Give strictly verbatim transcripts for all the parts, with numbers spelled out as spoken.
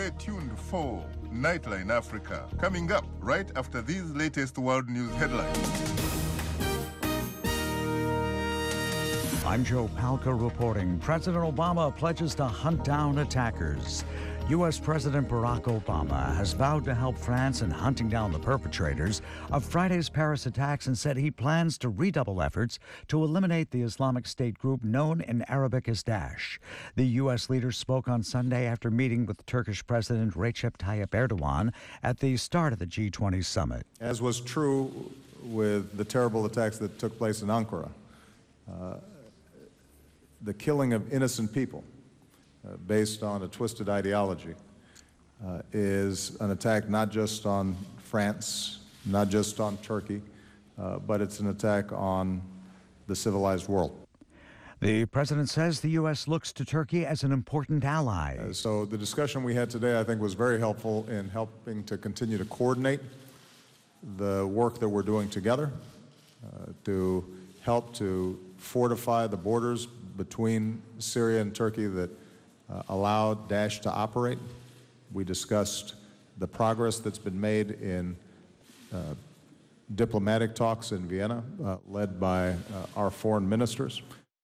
Stay tuned for Nightline Africa, coming up right after these latest world news headlines. I'm Joe Palca reporting. President Obama pledges to hunt down attackers. U S. President Barack Obama has vowed to help France in hunting down the perpetrators of Friday's Paris attacks and said he plans to redouble efforts to eliminate the Islamic State group known in Arabic as Daesh. The U S leader spoke on Sunday after meeting with Turkish President Recep Tayyip Erdogan at the start of the G twenty summit. As was true with the terrible attacks that took place in Ankara, uh, the killing of innocent people Uh, based on a twisted ideology uh, is an attack not just on France, not just on Turkey, uh, but it's an attack on the civilized world. The president says the U S looks to Turkey as an important ally. Uh, so the discussion we had today, I think, was very helpful in helping to continue to coordinate the work that we're doing together uh, to help to fortify the borders between Syria and Turkey that Uh, allowed Daesh to operate. We discussed the progress that's been made in uh, diplomatic talks in Vienna, uh, led by uh, our foreign ministers.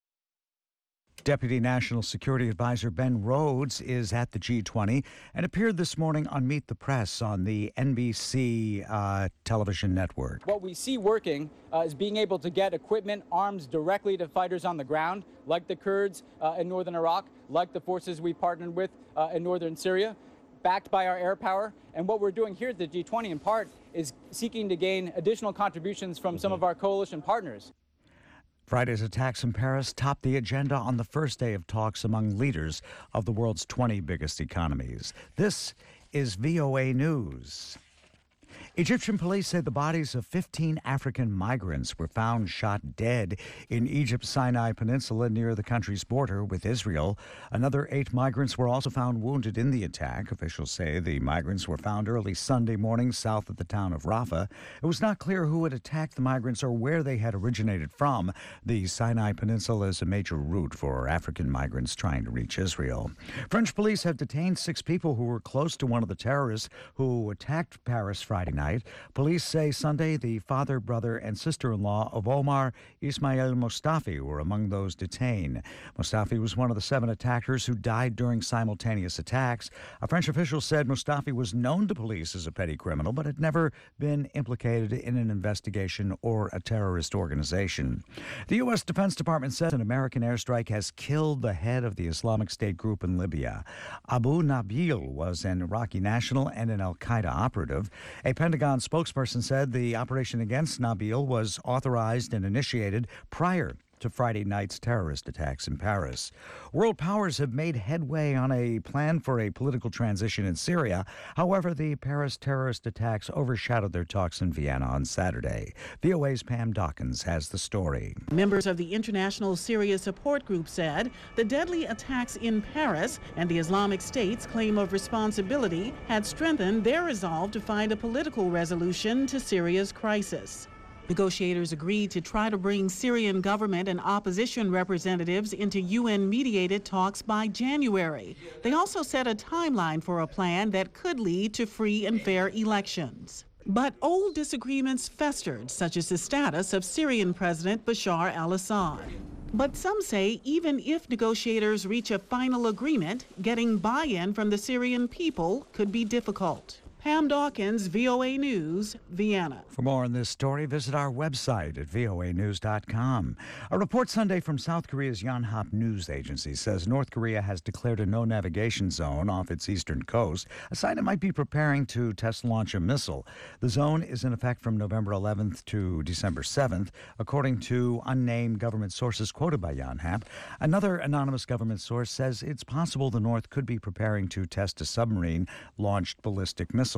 Deputy National Security Advisor Ben Rhodes is at the G twenty and appeared this morning on Meet the Press on the N B C uh, television network. What we see working uh, is being able to get equipment, arms directly to fighters on the ground, like the Kurds uh, in northern Iraq, like the forces we partnered with uh, in northern Syria, backed by our air power. And what we're doing here at the G twenty, in part, is seeking to gain additional contributions from some of our coalition partners. Friday's attacks in Paris topped the agenda on the first day of talks among leaders of the world's twenty biggest economies. This is V O A News. Egyptian police say the bodies of fifteen African migrants were found shot dead in Egypt's Sinai Peninsula near the country's border with Israel. Another eight migrants were also found wounded in the attack. Officials say the migrants were found early Sunday morning south of the town of Rafah. It was not clear who had attacked the migrants or where they had originated from. The Sinai Peninsula is a major route for African migrants trying to reach Israel. French police have detained six people who were close to one of the terrorists who attacked Paris Friday night. Police say Sunday the father, brother, and sister-in-law of Omar Ismail Mustafi were among those detained. Mustafi was one of the seven attackers who died during simultaneous attacks. A French official said Mustafi was known to police as a petty criminal, but had never been implicated in an investigation or a terrorist organization. The U S. Defense Department says an American airstrike has killed the head of the Islamic State group in Libya. Abu Nabil was an Iraqi national and an al-Qaeda operative. A Pentagon spokesperson said the operation against Nabil was authorized and initiated prior to Friday night's terrorist attacks in Paris. World powers have made headway on a plan for a political transition in Syria. However, the Paris terrorist attacks overshadowed their talks in Vienna on Saturday. V O A's Pam Dawkins has the story. Members of the International Syria Support Group said the deadly attacks in Paris and the Islamic State's claim of responsibility had strengthened their resolve to find a political resolution to Syria's crisis. Negotiators agreed to try to bring Syrian government and opposition representatives into U N-mediated talks by January. They also set a timeline for a plan that could lead to free and fair elections. But old disagreements festered, such as the status of Syrian President Bashar al-Assad. But some say even if negotiators reach a final agreement, getting buy-in from the Syrian people could be difficult. Pam Dawkins, V O A News, Vienna. For more on this story, visit our website at V O A news dot com. A report Sunday from South Korea's Yonhap News Agency says North Korea has declared a no-navigation zone off its eastern coast, a sign it might be preparing to test launch a missile. The zone is in effect from November eleventh to December seventh, according to unnamed government sources quoted by Yonhap. Another anonymous government source says it's possible the North could be preparing to test a submarine-launched ballistic missile.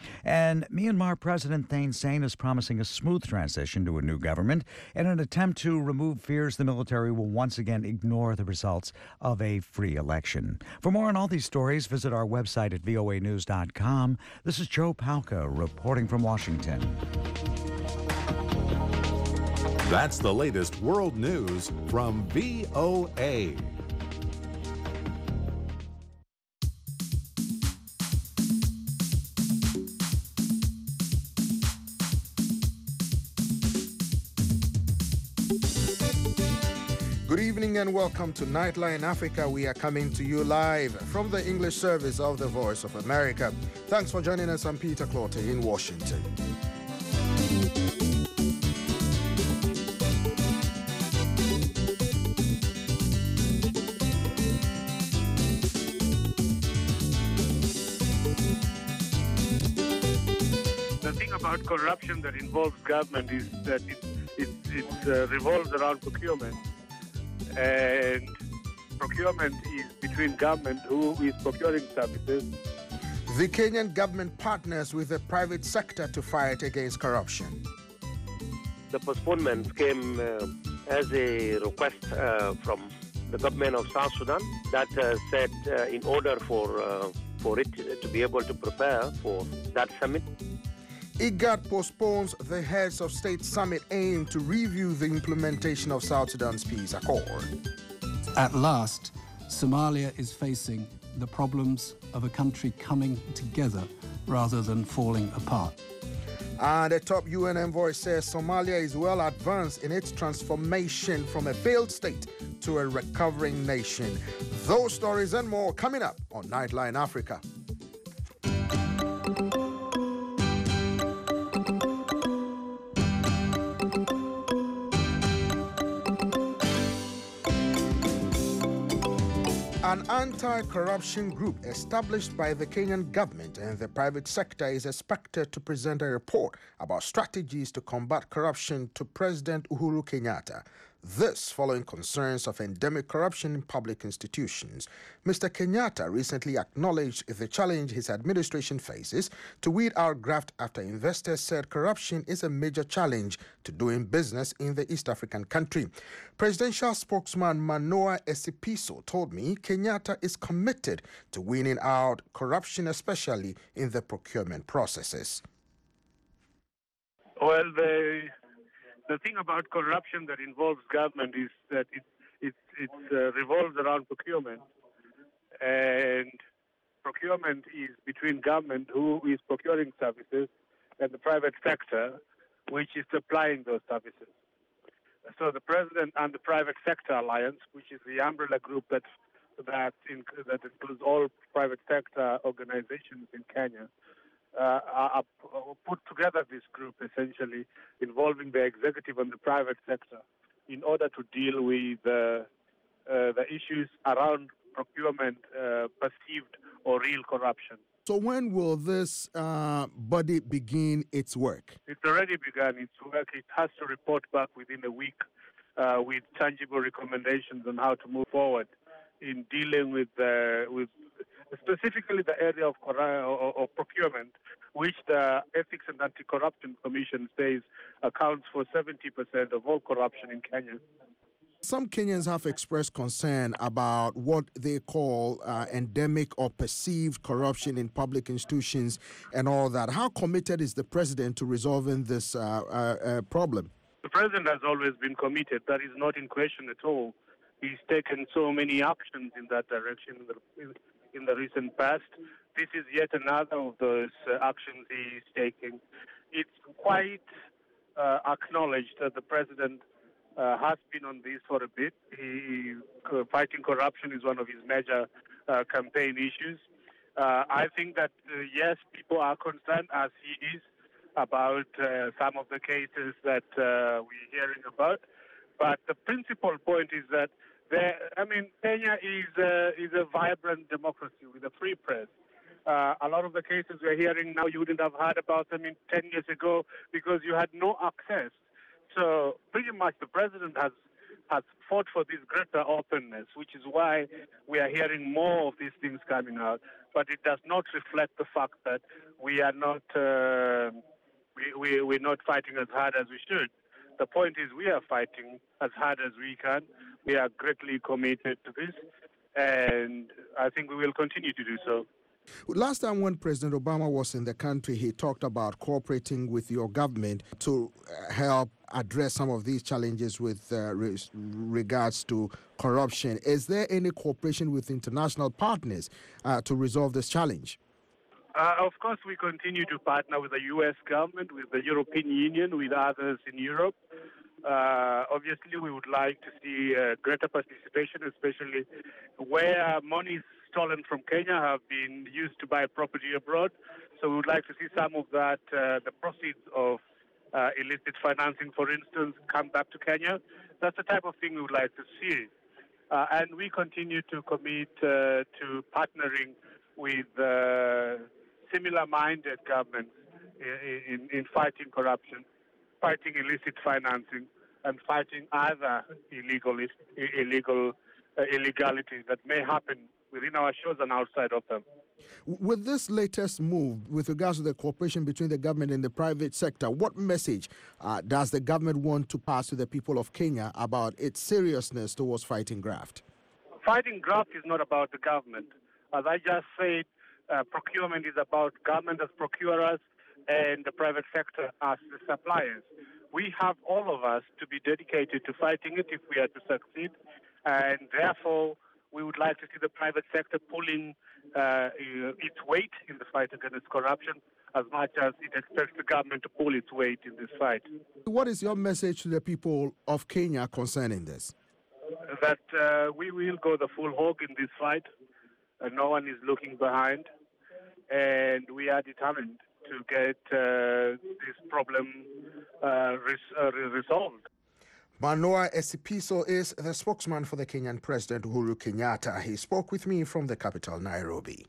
And Myanmar President Thein Sein is promising a smooth transition to a new government in an attempt to remove fears the military will once again ignore the results of a free election. For more on all these stories, visit our website at V O A news dot com. This is Joe Palca reporting from Washington. That's the latest world news from V O A. Good evening and welcome to Nightline Africa. We are coming to you live from the English service of the Voice of America. Thanks for joining us. I'm Peter Clotte in Washington. The thing about corruption that involves government is that it, it, it uh, revolves around procurement. And procurement is between government, who is procuring services. The Kenyan government partners with the private sector to fight against corruption. The postponement came uh, as a request uh, from the government of South Sudan that uh, said uh, in order for, uh, for it to be able to prepare for that summit. IGAD postpones the Heads of State Summit aim to review the implementation of South Sudan's peace accord. At last, Somalia is facing the problems of a country coming together rather than falling apart. And the top U N envoy says Somalia is well advanced in its transformation from a failed state to a recovering nation. Those stories and more coming up on Nightline Africa. An anti-corruption group established by the Kenyan government and the private sector is expected to present a report about strategies to combat corruption to President Uhuru Kenyatta. This following concerns of endemic corruption in public institutions. Mister Kenyatta recently acknowledged the challenge his administration faces to weed out graft after investors said corruption is a major challenge to doing business in the East African country. Presidential spokesman Manoa Esipiso told me Kenyatta is committed to weeding out corruption, especially in the procurement processes. Well, the the thing about corruption that involves government is that it it, it uh, revolves around procurement, and procurement is between government, who is procuring services, and the private sector, which is supplying those services. So the president and the private sector alliance, which is the umbrella group that that, in, that includes all private sector organizations in Kenya, uh, are, are put together this group essentially involving the executive and the private sector in order to deal with uh, uh, the issues around procurement, uh, perceived or real corruption. So when will this uh, body begin its work? It's already begun its work. It has to report back within a week uh, with tangible recommendations on how to move forward in dealing with uh, with specifically the area of, of, of procurement, which the Ethics and Anti-Corruption Commission says accounts for seventy percent of all corruption in Kenya. Some Kenyans have expressed concern about what they call uh, endemic or perceived corruption in public institutions and all that. How committed is the president to resolving this uh, uh, uh, problem? The president has always been committed. That is not in question at all. He's taken so many actions in that direction in the, in, in the recent past. This is yet another of those uh, actions he's taking. It's quite uh, acknowledged that the president Uh, has been on this for a bit. He, uh, fighting corruption is one of his major uh, campaign issues. Uh, I think that, uh, yes, people are concerned, as he is, about uh, some of the cases that uh, we're hearing about. But the principal point is that, there, I mean, Kenya is, uh, is a vibrant democracy with a free press. Uh, a lot of the cases we're hearing now, you wouldn't have heard about them in ten years ago because you had no access. So pretty much the president has has fought for this greater openness, which is why we are hearing more of these things coming out. But it does not reflect the fact that we are not uh, we, we we're not fighting as hard as we should. The point is we are fighting as hard as we can. We are greatly committed to this, and I think we will continue to do so. Last time when President Obama was in the country, he talked about cooperating with your government to help address some of these challenges with uh, re- regards to corruption. Is there any cooperation with international partners uh, to resolve this challenge? Uh, of course, we continue to partner with the U S government, with the European Union, with others in Europe. Uh, obviously, we would like to see uh, greater participation, especially where monies stolen from Kenya have been used to buy property abroad. So we would like to see some of that, uh, the proceeds of uh, illicit financing, for instance, come back to Kenya. That's the type of thing we would like to see. Uh, and we continue to commit uh, to partnering with uh, similar-minded governments in, in, in fighting corruption, fighting illicit financing, and fighting other illegal, illegal uh, illegalities that may happen within our shores and outside of them. With this latest move with regards to the cooperation between the government and the private sector, what message uh, does the government want to pass to the people of Kenya about its seriousness towards fighting graft? Fighting graft is not about the government. As I just said, uh, procurement is about government as procurers and the private sector as the suppliers. We have all of us to be dedicated to fighting it if we are to succeed, and therefore we would like to see the private sector pulling uh, its weight in the fight against corruption as much as it expects the government to pull its weight in this fight. What is your message to the people of Kenya concerning this? That uh, we will go the full hog in this fight. Uh, no one is looking behind, and we are determined to get uh, this problem uh, res uh, resolved. Manoa Esipiso is the spokesman for the Kenyan President Uhuru Kenyatta. He spoke with me from the capital, Nairobi.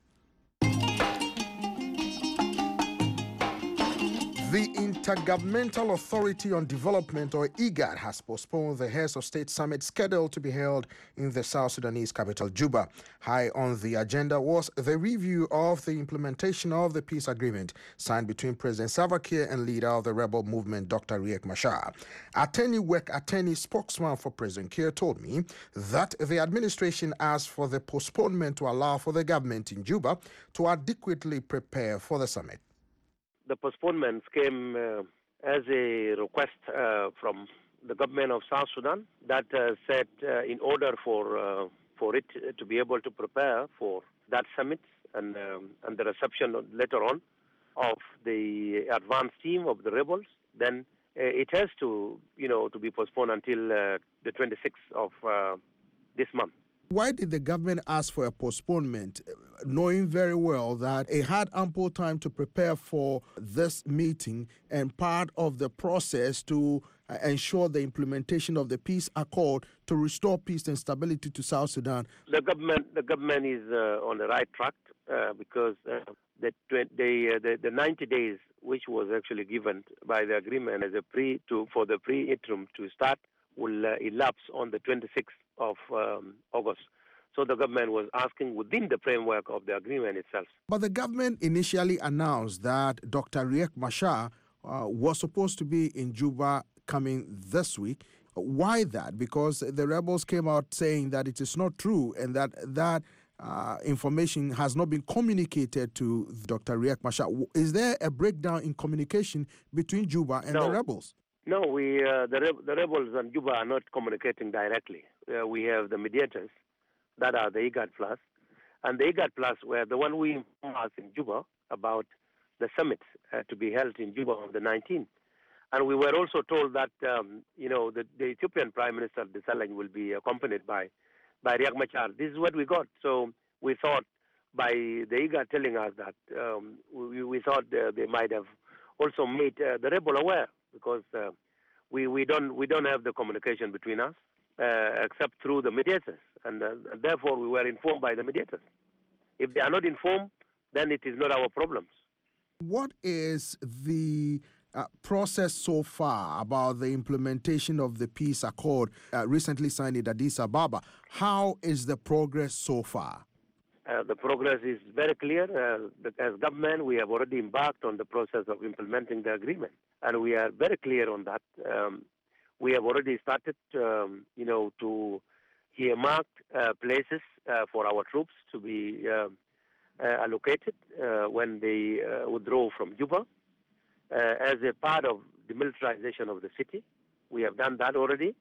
The Intergovernmental Authority on Development, or IGAD, has postponed the Heads of State Summit scheduled to be held in the South Sudanese capital, Juba. High on the agenda was the review of the implementation of the peace agreement signed between President Salva Kiir and leader of the rebel movement, Doctor Riek Machar. Attorney Wek Attorney, spokesman for President Kiir, told me that the administration asked for the postponement to allow for the government in Juba to adequately prepare for the summit. The postponements came uh, as a request uh, from the government of South Sudan that uh, said uh, in order for uh, for it to be able to prepare for that summit and um, and the reception later on of the advance team of the rebels, then uh, it has to you know to be postponed until uh, the twenty-sixth of uh, this month. Why did the government ask for a postponement, knowing very well that it had ample time to prepare for this meeting and part of the process to uh, ensure the implementation of the peace accord to restore peace and stability to South Sudan? The government, the government is uh, on the right track uh, because uh, the, the, uh, the the ninety days, which was actually given by the agreement as a pre to for the pre-interim to start, will uh, elapse on the twenty-sixth of um, August. So the government was asking within the framework of the agreement itself. But the government initially announced that Doctor Riek Machar uh, was supposed to be in Juba coming this week. Why that? Because the rebels came out saying that it is not true and that that uh, information has not been communicated to Doctor Riek Machar. Is there a breakdown in communication between Juba and no. the rebels? No, we uh, the, re the rebels and Juba are not communicating directly. Uh, we have the mediators, that are the IGAD Plus, and the IGAD Plus were the one who informed us in Juba about the summit uh, to be held in Juba on the nineteenth. And we were also told that um, you know the, the Ethiopian Prime Minister Desalegn will be accompanied by by Riek Machar. This is what we got. So we thought by the IGAD telling us that um, we, we thought uh, they might have also made uh, the rebel aware. Because uh, we we don't we don't have the communication between us uh, except through the mediators, and, uh, and therefore we were informed by the mediators. If they are not informed, then it is not our problems. What is the uh, process so far about the implementation of the peace accord uh, recently signed in Addis Ababa? How is the progress so far? Uh, the progress is very clear. Uh, as government, we have already embarked on the process of implementing the agreement, and we are very clear on that. Um, we have already started, um, you know, to earmark uh, places uh, for our troops to be uh, uh, allocated uh, when they uh, withdraw from Juba uh, as a part of the militarization of the city. We have done that already,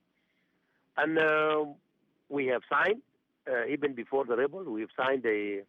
and uh, we have signed. Uh, even before the rebel, we've signed the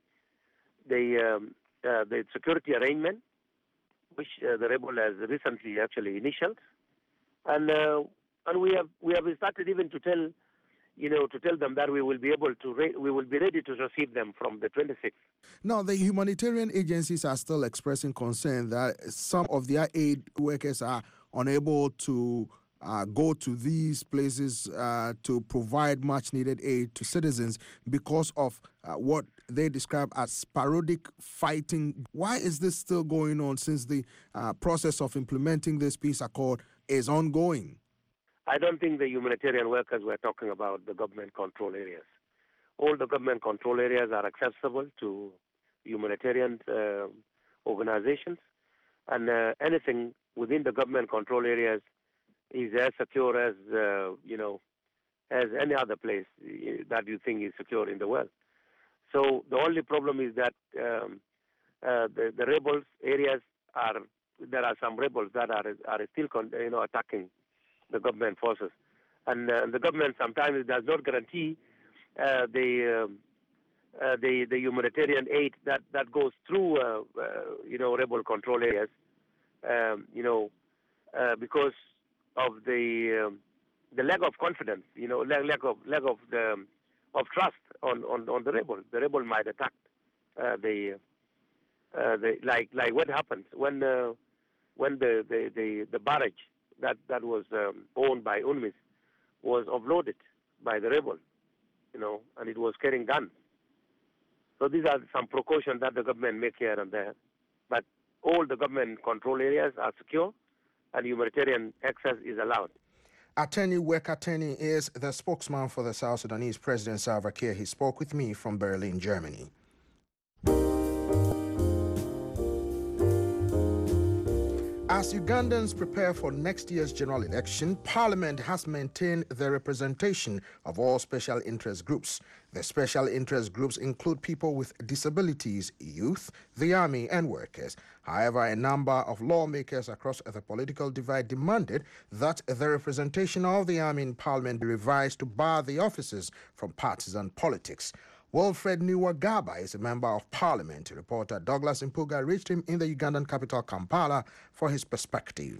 the um, uh, the security arrangement, which uh, the rebel has recently actually initialed, and uh, and we have we have started even to tell, you know, to tell them that we will be able to re- we will be ready to receive them from the twenty-sixth. Now, the humanitarian agencies are still expressing concern that some of their aid workers are unable to uh, go to these places uh, to provide much-needed aid to citizens because of uh, what they describe as sporadic fighting. Why is this still going on since the uh, process of implementing this peace accord is ongoing? I don't think the humanitarian workers were talking about the government control areas. All the government control areas are accessible to humanitarian uh, organizations, and uh, anything within the government control areas is as secure as, uh, you know, as any other place that you think is secure in the world. So the only problem is that um, uh, the, the rebels areas are, there are some rebels that are, are still, con- you know, attacking the government forces. And uh, the government sometimes does not guarantee uh, the, uh, uh, the the humanitarian aid that, that goes through, uh, uh, you know, rebel control areas, um, you know, uh, because of the um, the lack of confidence, you know, lack, lack of lack of the of trust on, on, on the rebel. The rebel might attack uh, the uh, the like like what happens when uh, when the, the, the, the barrage that that was um, owned by UNMISS was offloaded by the rebel, you know, and it was carrying guns. So these are some precautions that the government make here and there, but all the government control areas are secure, and humanitarian access is allowed. Attorney Wek Attorney is the spokesman for the South Sudanese President Salva Kiir. He spoke with me from Berlin, Germany. As Ugandans prepare for next year's general election, Parliament has maintained the representation of all special interest groups. The special interest groups include people with disabilities, youth, the army, and workers. However, a number of lawmakers across the political divide demanded that the representation of the army in Parliament be revised to bar the officers from partisan politics. Wilfred Niwagaba is a member of Parliament. Reporter Douglas Impuga reached him in the Ugandan capital, Kampala, for his perspective.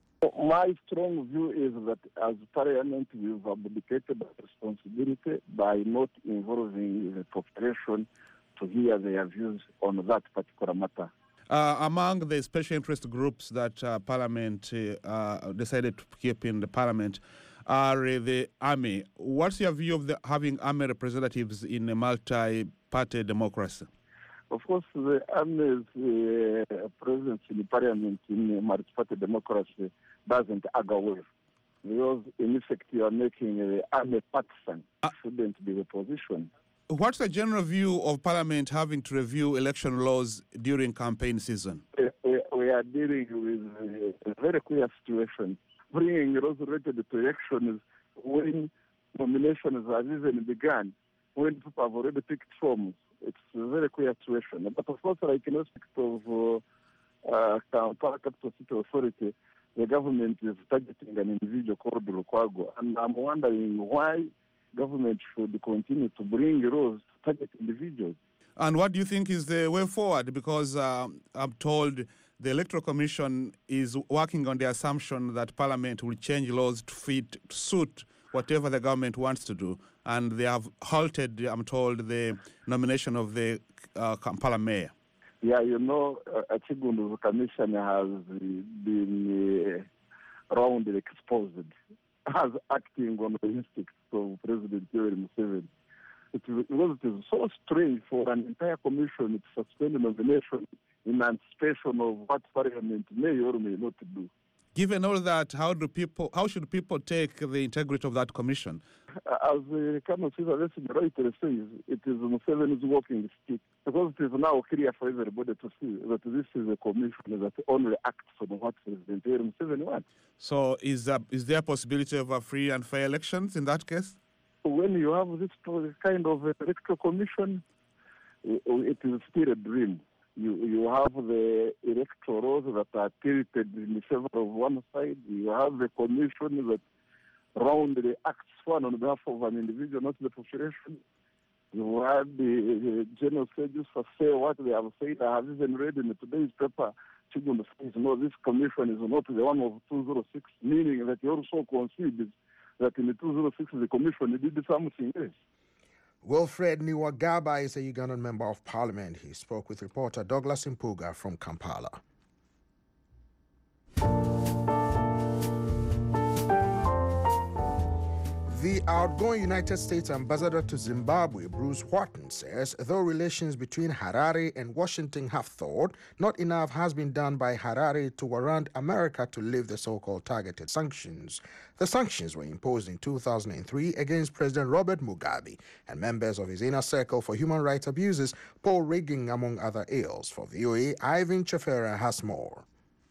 My strong view is that as Parliament, we've abdicated the responsibility by not involving the population to hear their views on that particular matter. Uh, among the special interest groups that uh, Parliament uh, decided to keep in the Parliament are uh, the army. What's your view of the, having army representatives in a multi-party democracy? Of course, the army's uh, presence in the Parliament in a multi-party democracy doesn't augur well. Because in effect, you are making the army partisan. Uh, shouldn't be the position. What's the general view of Parliament having to review election laws during campaign season? We, we are dealing with a very clear situation. Bringing laws related to elections when nominations have even begun, when people have already picked forms. It's a very clear situation. But of course, like in respect of uh, uh, Kampala Capital City Authority, the government is targeting an individual called Lukwago. And I'm wondering why government should continue to bring laws to target individuals. And what do you think is the way forward? Because uh, I'm told the Electoral Commission is working on the assumption that Parliament will change laws to fit, to suit whatever the government wants to do. And they have halted, I'm told, the nomination of the uh, Kampala mayor. Yeah, you know, uh, Achigundu's commission has been uh, roundly exposed as acting on the instincts of President Yoweri Museveni. It, because it is so strange for an entire commission to suspend a nomination in anticipation of what Parliament may or may not do. Given all that, how do people? How should people take the integrity of that commission? As the Kano Caesar rightly says, it is Museveni's walking stick, because it is now clear for everybody to see that this is a commission that only acts on what President Yoweri Museveni wants. So, is there, is there a possibility of a free and fair elections in that case? When you have this kind of electoral commission, it is still a dream. You you have the electoral laws that are tilted in favor of one side. You have the commission that roundly acts one on behalf of an individual, not the population. You had the General Stages for say what they have said. I have even read in today's paper, Chigunda says, no, this commission is not the one of two thousand six, meaning that he also concedes that in the two thousand six, the commission did something else. Wilfred Niwagaba is a Ugandan member of parliament. He spoke with reporter Douglas Impuga from Kampala. The outgoing United States ambassador to Zimbabwe, Bruce Wharton, says though relations between Harare and Washington have thawed, not enough has been done by Harare to warrant America to lift the so-called targeted sanctions. The sanctions were imposed in two thousand three against President Robert Mugabe and members of his inner circle for human rights abuses, Paul Rigging, among other ills. For V O A, Ivan Chefera has more.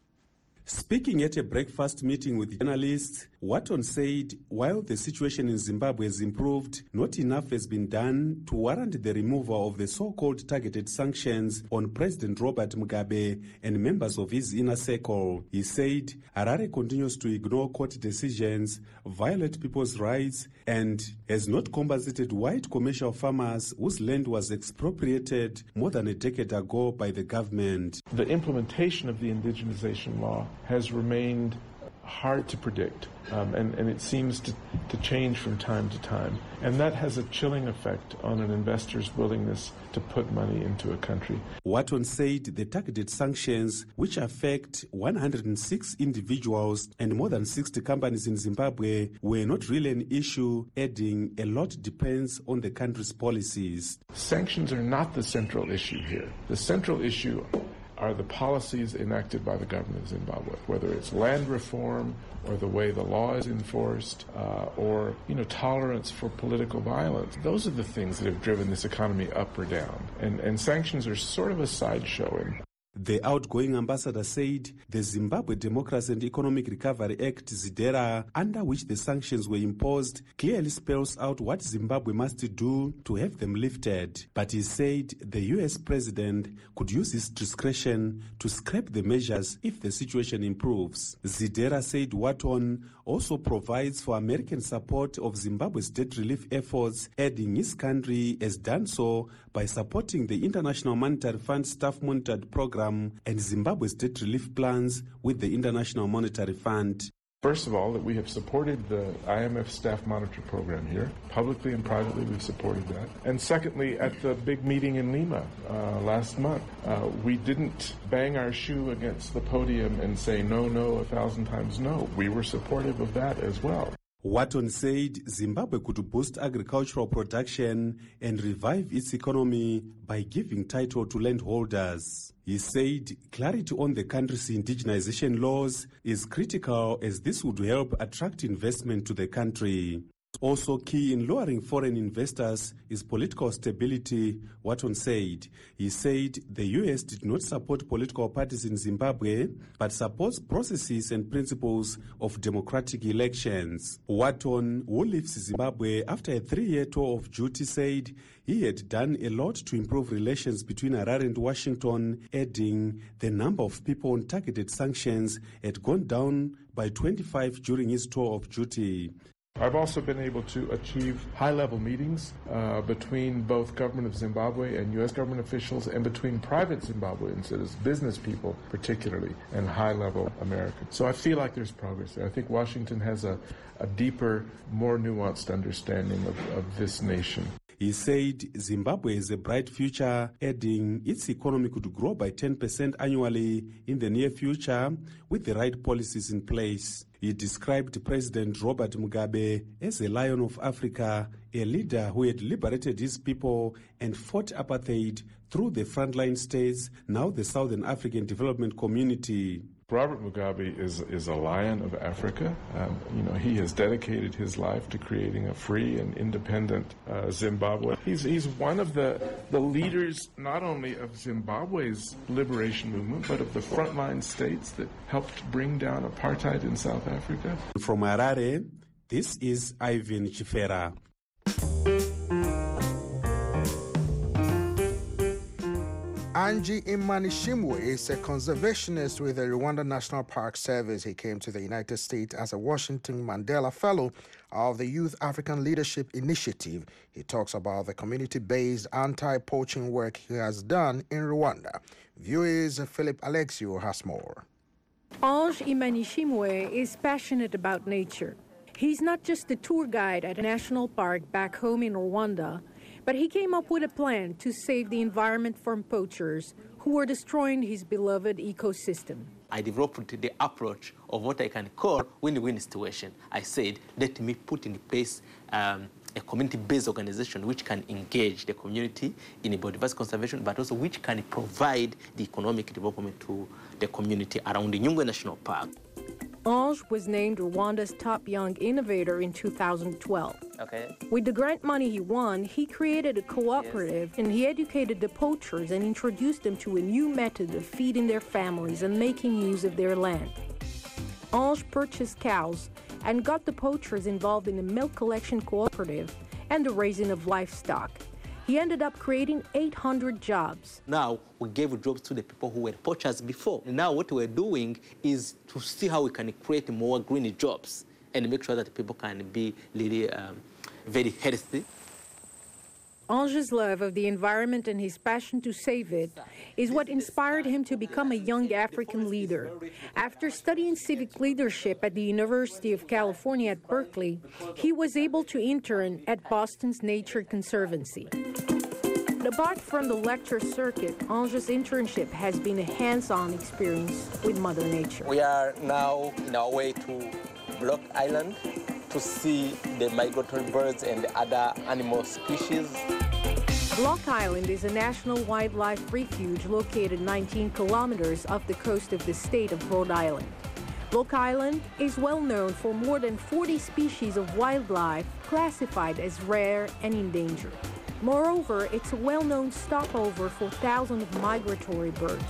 Speaking at a breakfast meeting with journalists, Wharton said while the situation in Zimbabwe has improved, not enough has been done to warrant the removal of the so-called targeted sanctions on President Robert Mugabe and members of his inner circle. He said Harare continues to ignore court decisions, violate people's rights, and has not compensated white commercial farmers whose land was expropriated more than a decade ago by the government. The implementation of the indigenization law has remained hard to predict, um, and, and it seems to, to change from time to time. And that has a chilling effect on an investor's willingness to put money into a country. Wharton said the targeted sanctions, which affect one hundred six individuals and more than sixty companies in Zimbabwe, were not really an issue, adding a lot depends on the country's policies. Sanctions are not the central issue here. The central issue are the policies enacted by the government of Zimbabwe, whether it's land reform or the way the law is enforced, uh, or you know tolerance for political violence. Those are the things that have driven this economy up or down. And, and sanctions are sort of a sideshow. The outgoing ambassador said the Zimbabwe Democracy and Economic Recovery Act, ZIDERA, under which the sanctions were imposed, clearly spells out what Zimbabwe must do to have them lifted. But he said the U S president could use his discretion to scrap the measures if the situation improves. ZIDERA, said Wharton, also provides for American support of Zimbabwe's debt relief efforts, adding his country has done so by supporting the International Monetary Fund Staff Monitored Program and Zimbabwe's debt relief plans with the International Monetary Fund. First of all, that we have supported the I M F Staff Monitor Program here. Publicly and privately, we've supported that. And secondly, at the big meeting in Lima uh, last month, uh, we didn't bang our shoe against the podium and say no, no, a thousand times no. We were supportive of that as well. Wharton said Zimbabwe could boost agricultural production and revive its economy by giving title to landholders. He said clarity on the country's indigenization laws is critical, as this would help attract investment to the country. Also key in lowering foreign investors is political stability, Wharton said. He said the U S did not support political parties in Zimbabwe, but supports processes and principles of democratic elections. Wharton, who leaves Zimbabwe after a three-year tour of duty, said he had done a lot to improve relations between Harare and Washington, adding the number of people on targeted sanctions had gone down by twenty-five during his tour of duty. I've also been able to achieve high-level meetings uh, between both government of Zimbabwe and U S government officials, and between private Zimbabweans, that is business people particularly, and high-level Americans. So I feel like there's progress there. I think Washington has a, a deeper, more nuanced understanding of, of this nation. He said Zimbabwe has a bright future, adding its economy could grow by ten percent annually in the near future with the right policies in place. He described President Robert Mugabe as a lion of Africa, a leader who had liberated his people and fought apartheid through the frontline states, now the Southern African Development Community. Robert Mugabe is is a lion of Africa. Um, you know, he has dedicated his life to creating a free and independent uh, Zimbabwe. He's he's one of the the leaders not only of Zimbabwe's liberation movement, but of the frontline states that helped bring down apartheid in South Africa. From Harare, this is Ivan Chifera. Angie Imanishimwe is a conservationist with the Rwanda National Park Service. He came to the United States as a Washington Mandela Fellow of the Youth African Leadership Initiative. He talks about the community-based anti-poaching work he has done in Rwanda. V O A's Philip Alexio has more. Ange Imanishimwe is passionate about nature. He's not just a tour guide at a national park back home in Rwanda, but he came up with a plan to save the environment from poachers who were destroying his beloved ecosystem. I developed the approach of what I can call win-win situation. I said, let me put in place um, a community-based organization which can engage the community in biodiversity conservation, but also which can provide the economic development to the community around the Nyungwe National Park. Ange was named Rwanda's top young innovator in two thousand twelve. Okay. With the grant money he won, he created a cooperative, yes, and he educated the poachers and introduced them to a new method of feeding their families and making use of their land. Ange purchased cows and got the poachers involved in a milk collection cooperative and the raising of livestock. He ended up creating eight hundred jobs. Now, we gave jobs to the people who were poachers before. Now, what we're doing is to see how we can create more green jobs and make sure that people can be really um, very healthy. Ange's love of the environment and his passion to save it is what inspired him to become a young African leader. After studying civic leadership at the University of California at Berkeley, he was able to intern at Boston's Nature Conservancy. Apart from the lecture circuit, Ange's internship has been a hands-on experience with Mother Nature. We are now in our way to Block Island to see the migratory birds and the other animal species. Block Island is a national wildlife refuge located nineteen kilometers off the coast of the state of Rhode Island. Block Island is well known for more than forty species of wildlife classified as rare and endangered. Moreover, it's a well-known stopover for thousands of migratory birds.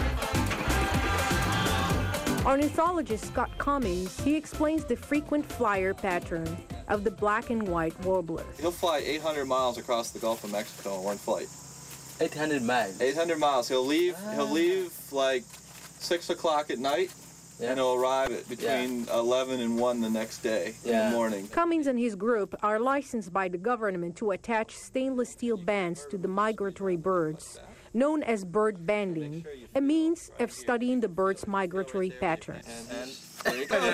Ornithologist Scott Cummings, he explains the frequent flyer pattern of the black and white warbler. He'll fly eight hundred miles across the Gulf of Mexico in one flight. eight hundred miles? eight hundred miles. He'll leave, ah. he'll leave like six o'clock at night, yeah, and he'll arrive at between yeah. eleven and one the next day yeah. in the morning. Cummings and his group are licensed by the government to attach stainless steel bands to the migratory birds, known as bird banding, a means of studying the bird's migratory patterns. And, and there you go.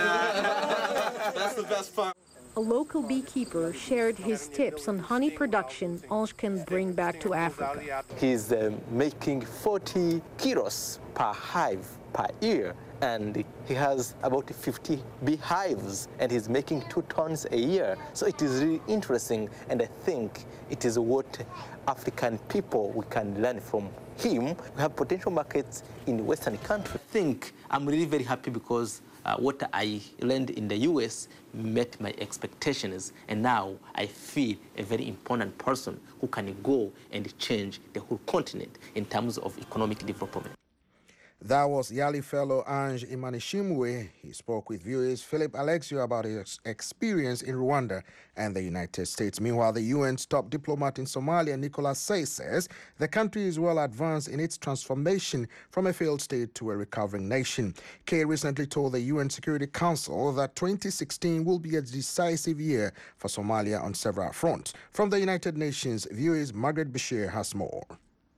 That's the best part. A local beekeeper shared his tips on honey production Ange can bring back to Africa. He's uh, making forty kilos per hive per year, and he has about fifty beehives, and he's making two tons a year. So it is really interesting, and I think it is what African people we can learn from him. We have potential markets in Western countries. I think I'm really very happy because uh, what I learned in the U S met my expectations, and now I feel a very important person who can go and change the whole continent in terms of economic development. That was Yali fellow Ange Imanishimwe. He spoke with V O A's Philip Alexio about his experience in Rwanda and the United States. Meanwhile, the U N's top diplomat in Somalia, Nicholas Say, says the country is well advanced in its transformation from a failed state to a recovering nation. Kay recently told the U N Security Council that twenty sixteen will be a decisive year for Somalia on several fronts. From the United Nations, V O A's Margaret Bashir has more.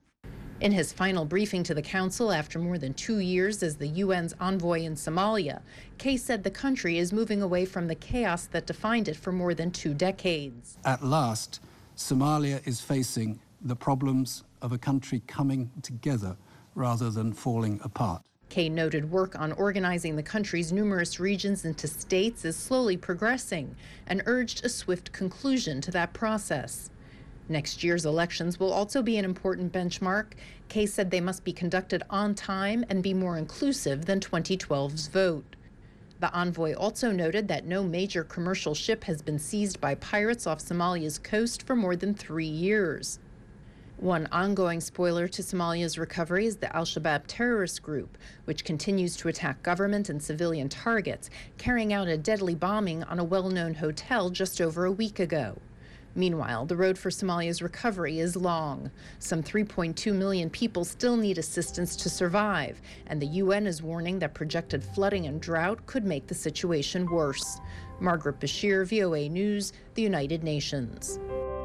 In his final briefing to the Council after more than two years as the U N's envoy in Somalia, Kay said the country is moving away from the chaos that defined it for more than two decades. At last, Somalia is facing the problems of a country coming together rather than falling apart. Kay noted work on organizing the country's numerous regions into states is slowly progressing and urged a swift conclusion to that process. Next year's elections will also be an important benchmark. Kay said they must be conducted on time and be more inclusive than twenty twelve's vote. The envoy also noted that no major commercial ship has been seized by pirates off Somalia's coast for more than three years. One ongoing spoiler to Somalia's recovery is the Al-Shabaab terrorist group, which continues to attack government and civilian targets, carrying out a deadly bombing on a well-known hotel just over a week ago. Meanwhile, the road for Somalia's recovery is long. Some three point two million people still need assistance to survive, and the U N is warning that projected flooding and drought could make the situation worse. Margaret Bashir, V O A News, the United Nations.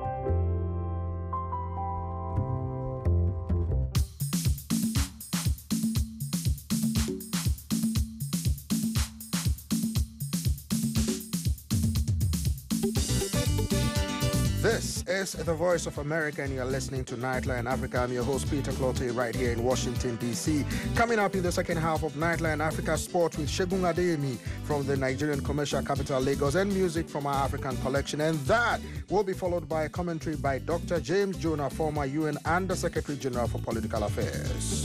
This is the Voice of America, and you're listening to Nightline Africa. I'm your host, Peter Clottey, right here in Washington, D C Coming up in the second half of Nightline Africa Sport with Segun Adeyemi from the Nigerian commercial capital, Lagos, and music from our African collection. And that will be followed by a commentary by Doctor James Jonah, former U N Under Secretary General for Political Affairs.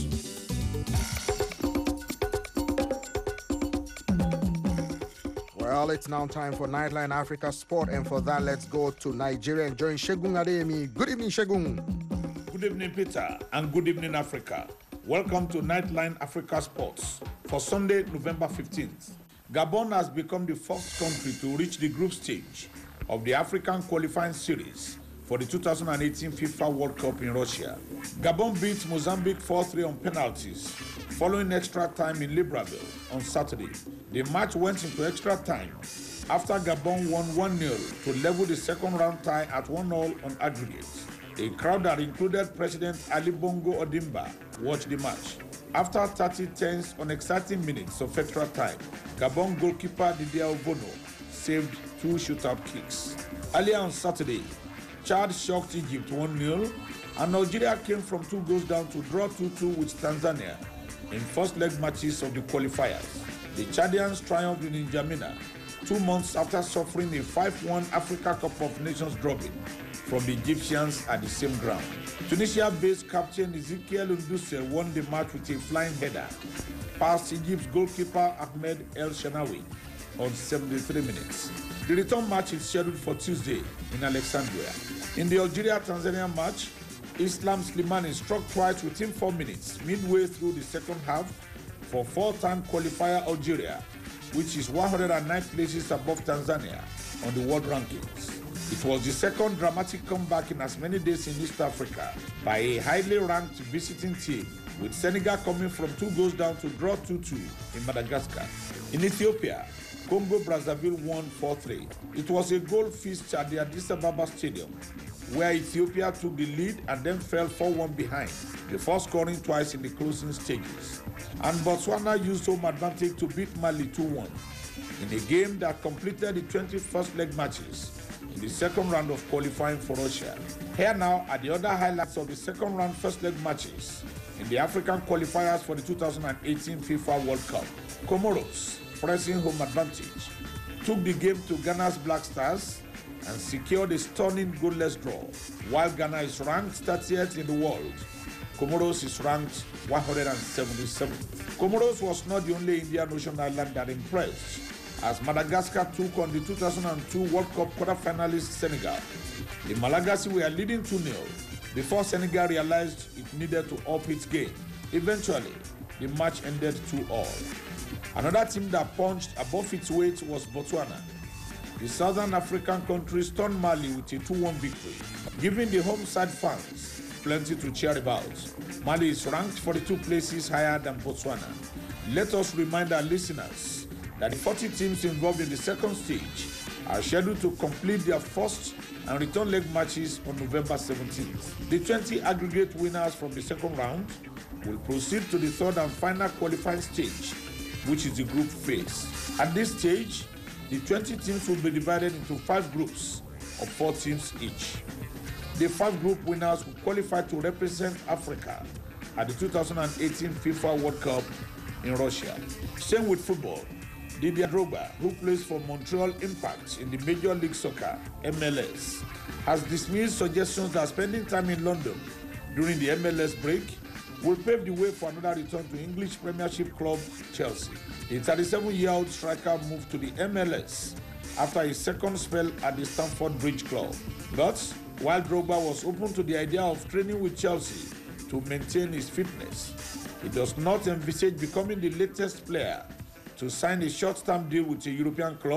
Well, it's now time for Nightline Africa Sport, and for that, let's go to Nigeria and join Segun Adeyemi. Good evening, Segun. Good evening, Peter, and good evening, Africa. Welcome to Nightline Africa Sports for Sunday, November fifteenth. Gabon has become the first country to reach the group stage of the African qualifying series for the two thousand eighteen FIFA World Cup in Russia. Gabon beat Mozambique four three on penalties following extra time in Libreville on Saturday. The match went into extra time after Gabon won one nil to level the second round tie at one all on aggregate. A crowd that included President Ali Bongo Ondimba watched the match. After thirty tense unexciting minutes of extra time, Gabon goalkeeper Didier Obono saved two shootout kicks. Earlier on Saturday, Chad shocked Egypt one nil, and Nigeria came from two goals down to draw two two with Tanzania in first leg matches of the qualifiers. The Chadians triumphed in N'Djamena two months after suffering a five one Africa Cup of Nations drubbing from the Egyptians at the same ground. Tunisia-based captain Ezekiel Undusel won the match with a flying header past Egypt's goalkeeper Ahmed El Shenawi on seventy-three minutes. The return match is scheduled for Tuesday in Alexandria. In the Algeria-Tanzania match, Islam Slimani struck twice within four minutes midway through the second half for four-time qualifier Algeria, which is one hundred nine places above Tanzania on the world rankings. It was the second dramatic comeback in as many days in East Africa by a highly ranked visiting team, with Senegal coming from two goals down to draw two two in Madagascar. In Ethiopia, Congo-Brazzaville won four three. It was a goal feast at the Addis Ababa Stadium, where Ethiopia took the lead and then fell four one behind, before scoring twice in the closing stages. And Botswana used home advantage to beat Mali two one in a game that completed the twenty-first leg matches in the second round of qualifying for Russia. Here now are the other highlights of the second round first leg matches in the African qualifiers for the two thousand eighteen FIFA World Cup. Comoros, pressing home advantage, took the game to Ghana's Black Stars and secured a stunning goalless draw. While Ghana is ranked thirtieth in the world, Comoros is ranked one hundred seventy-seventh. Comoros was not the only Indian Ocean island that impressed, as Madagascar took on the two thousand two World Cup quarter-finalist Senegal. The Malagasy were leading two nil before Senegal realized it needed to up its game. Eventually, the match ended two all. Another team that punched above its weight was Botswana. The Southern African country stunned Mali with a two one victory, giving the home side fans plenty to cheer about. Mali is ranked forty-two places higher than Botswana. Let us remind our listeners that the forty teams involved in the second stage are scheduled to complete their first and return leg matches on November seventeenth. The twenty aggregate winners from the second round will proceed to the third and final qualifying stage, which is the group phase. At this stage, the twenty teams will be divided into five groups of four teams each. The five group winners will qualify to represent Africa at the two thousand eighteen FIFA World Cup in Russia. Same with football. Didier Drogba, who plays for Montreal Impact in the Major League Soccer, M L S, has dismissed suggestions that spending time in London during the M L S break will pave the way for another return to English Premiership club Chelsea. The thirty-seven-year-old striker moved to the M L S after his second spell at the Stamford Bridge club. But while Drogba was open to the idea of training with Chelsea to maintain his fitness, he does not envisage becoming the latest player to sign a short-term deal with a European club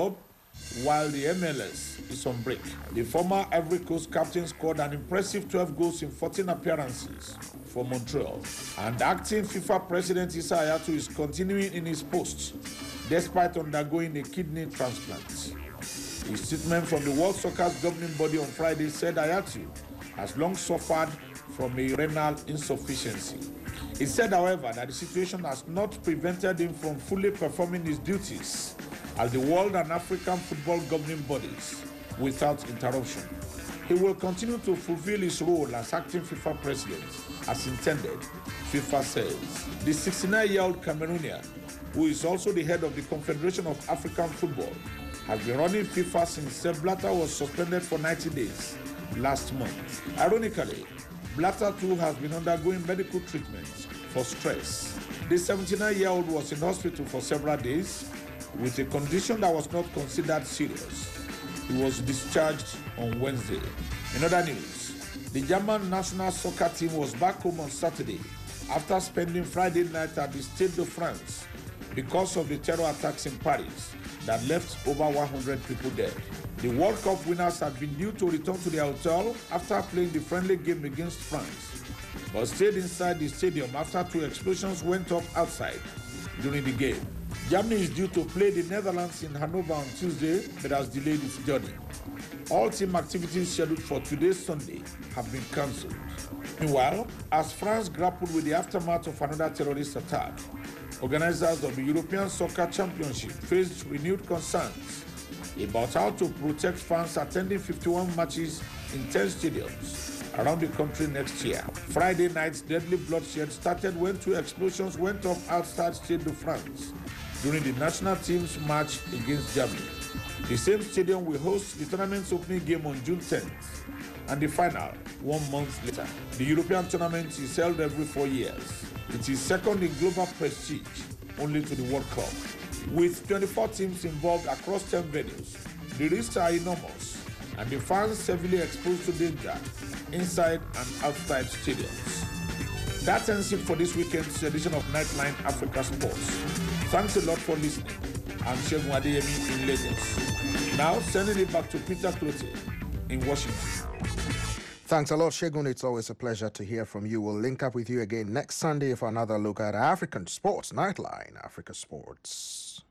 while the M L S is on break. The former Ivory Coast captain scored an impressive twelve goals in fourteen appearances for Montreal. And acting FIFA President Issa Hayatou is continuing in his post despite undergoing a kidney transplant. A statement from the World Soccer's governing body on Friday said Hayatou has long suffered from a renal insufficiency. It said, however, that the situation has not prevented him from fully performing his duties as the World and African football governing bodies without interruption. He will continue to fulfill his role as acting FIFA president as intended, FIFA says. The sixty-nine-year-old Cameroonian, who is also the head of the Confederation of African Football, has been running FIFA since Sepp Blatter was suspended for ninety days last month. Ironically, Blatter too has been undergoing medical treatment for stress. The seventy-nine-year-old was in hospital for several days with a condition that was not considered serious. He was discharged on Wednesday. In other news, the German national soccer team was back home on Saturday after spending Friday night at the Stade de France because of the terror attacks in Paris that left over one hundred people dead. The World Cup winners had been due to return to their hotel after playing the friendly game against France, but stayed inside the stadium after two explosions went off outside during the game. Germany is due to play the Netherlands in Hanover on Tuesday, but has delayed its journey. All team activities scheduled for today's Sunday have been cancelled. Meanwhile, as France grappled with the aftermath of another terrorist attack, organizers of the European Soccer Championship faced renewed concerns about how to protect fans attending fifty-one matches in ten stadiums around the country next year. Friday night's deadly bloodshed started when two explosions went off outside Stade de France during the national team's match against Germany. The same stadium will host the tournament's opening game on June tenth and the final one month later. The European tournament is held every four years. It is second in global prestige, only to the World Cup. With twenty-four teams involved across ten venues, the risks are enormous and the fans heavily exposed to danger inside and outside stadiums. That ends it for this weekend's edition of Nightline Africa Sports. Thanks a lot for listening. I'm Shegun Adeyemi in Lagos. Now sending it back to Peter Clote in Washington. Thanks a lot, Shegun. It's always a pleasure to hear from you. We'll link up with you again next Sunday for another look at African sports. Nightline Africa Sports.